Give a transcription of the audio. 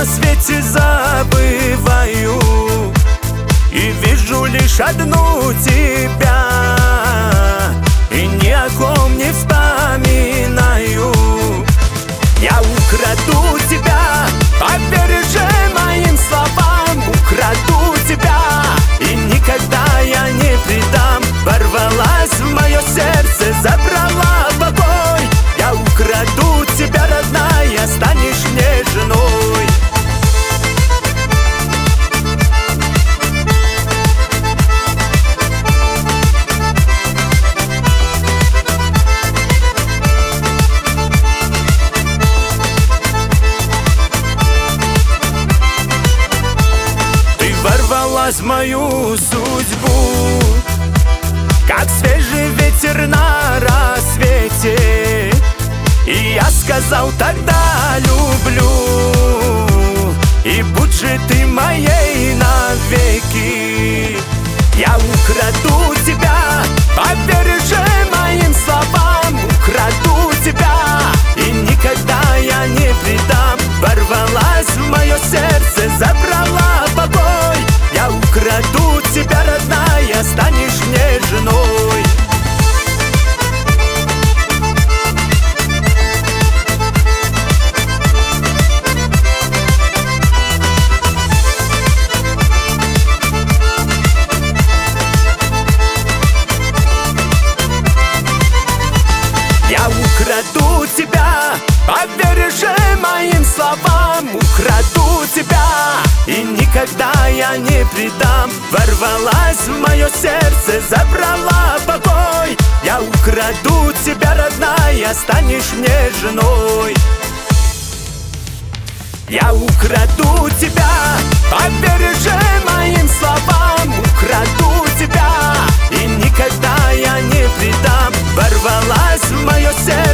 на свете забываю и вижу лишь одну тебя, и ни о ком не вспоминаю. Я украду тебя, поверь же моим словам, украду тебя, и никогда я не предам. Ворвалась в мое сердце, забрала покой. Я украду тебя, родная, станешь мне женой. Ворвалась в мою судьбу, как свежий ветер на рассвете. И я сказал тогда люблю, и будь же ты моей навеки. Я украду тебя, поверь же моим словам, украду тебя, и никогда я не предам. Ворвалась в мое сердце, забрала покой. Я украду тебя, родная, станешь мне женой. Я украду тебя, поверь же моим словам, украду тебя, и никогда я не предам. Ворвалась в мое сердце, забрала покой. Я украду тебя, родная, станешь мне женой. Я украду тебя, поверь же моим словам, украду тебя, и никогда я не предам. Ворвалась в мое сердце,